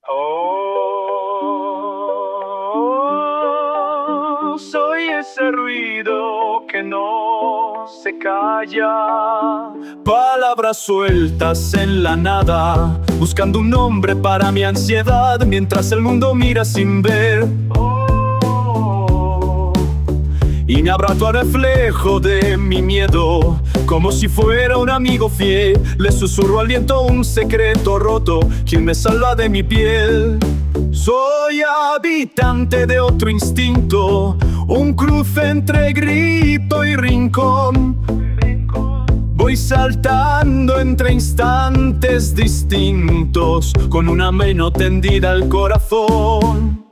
Oh, soy ese ruido que no se calla. Palabras sueltas en la nada, buscando un nombre para mi ansiedad, mientras el mundo mira sin ver. Y me abrazo al reflejo de mi miedo, como si fuera un amigo fiel. Le susurro al viento un secreto roto, quien me salva de mi piel. Soy habitante de otro instinto, un cruce entre grito y rincón. Voy saltando entre instantes distintos, con una mano tendida al corazón.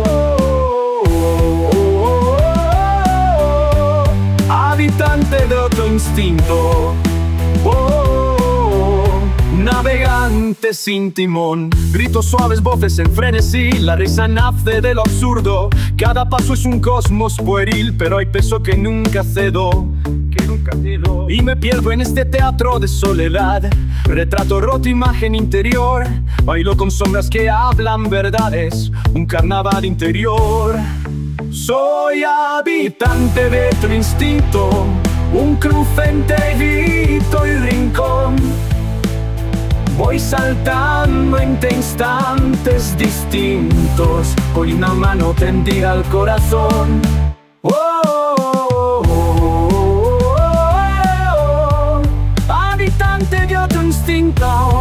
Habitante de otro instinto, navegante sin timón. Gritos suaves, voces en frenesí, la risa nace de lo absurdo. Cada paso es un cosmos pueril, pero hay peso que nunca cedo. Y me pierdo en este teatro de soledad, retrato roto, imagen interior. Bailo con sombras que hablan verdades, un carnaval interior. Soy habitante de tu instinto, un cruce entre grito y rincón. Voy saltando entre instantes distintos, con una mano tendida al corazón. Habitante de otro instinto,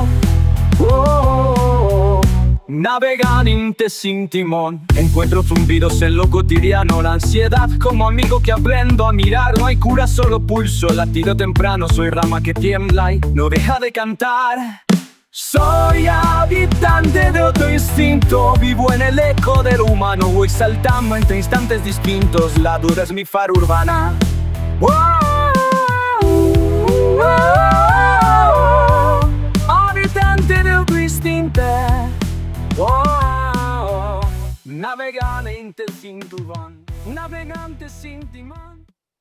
navegante sin timón. Encuentro zumbidos en lo cotidiano, la ansiedad como amigo que aprendo a mirar. No hay cura, solo pulso, latido temprano. Soy rama que tiembla y no deja de cantar. Soy habitante de otro instinto, vivo en el eco del humano. Voy saltando entre instantes distintos, la duda es mi faro urbana. Habitante de otro instinto, navegante sin timón, navegante sin timón.